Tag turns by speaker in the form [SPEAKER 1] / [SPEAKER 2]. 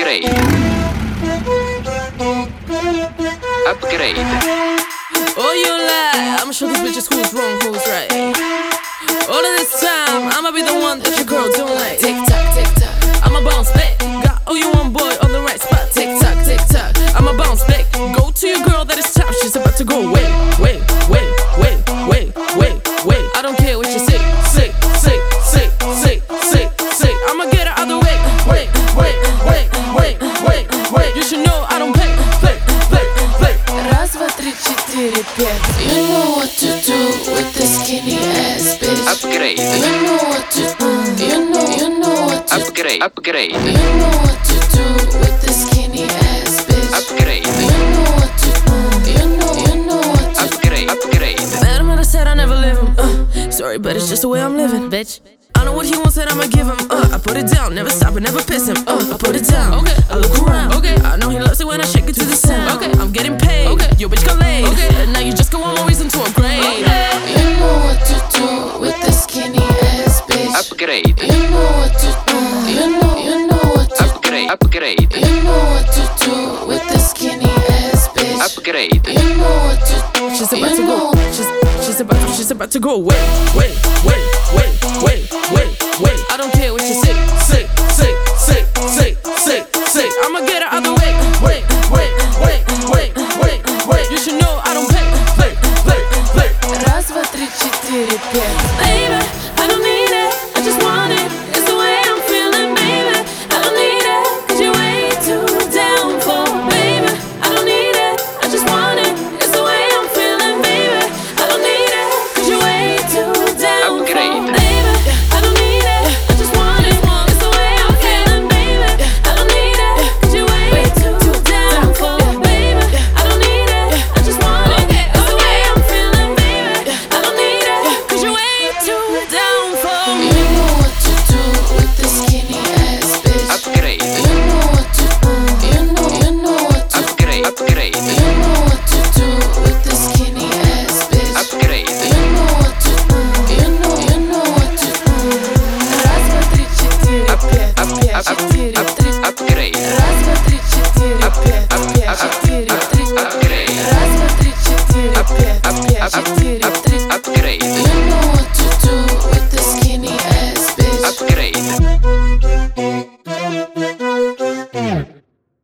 [SPEAKER 1] Upgrade. Upgrade.
[SPEAKER 2] Oh, you lie. I'ma show these bitches who's wrong, who's right. All of this time, I'ma be the one that your girl don't like. Tick tock, tick tock. I'ma bounce back. Got all you want, boy, on the right spot. Tick tock, tick tock. I'ma bounce back. Go to your girl that is top. She's about to go wait. I don't care what you say. I'ma get her out the way. You should know I don't play.
[SPEAKER 3] Раз, два, три, четыре, пять. You know what to do with this skinny ass bitch.
[SPEAKER 1] Upgrade.
[SPEAKER 3] You know what to do. You know what to do.
[SPEAKER 1] Upgrade. Upgrade.
[SPEAKER 3] You know what to do with this skinny ass bitch.
[SPEAKER 1] Upgrade.
[SPEAKER 3] You know what to do. You know what to do.
[SPEAKER 1] Upgrade.
[SPEAKER 2] Met him and I said I never live him. Sorry, but it's just the way I'm living, bitch. I know what he wants and I'ma give him. I put it down, never stop and never piss him. I put it down. Okay, I look around. Okay, I know he loves it when I shake it to the sound. Okay, I'm getting paid. Okay, your bitch got laid. Okay, and now you just got one more reason to upgrade.
[SPEAKER 3] You know what to do with this skinny ass bitch.
[SPEAKER 1] Upgrade.
[SPEAKER 3] You know what to do. You know what to do.
[SPEAKER 1] Upgrade.
[SPEAKER 3] You know what to do with this skinny ass bitch.
[SPEAKER 1] Upgrade.
[SPEAKER 3] You know what to do.
[SPEAKER 2] She's about to go. She's about to go. Wait.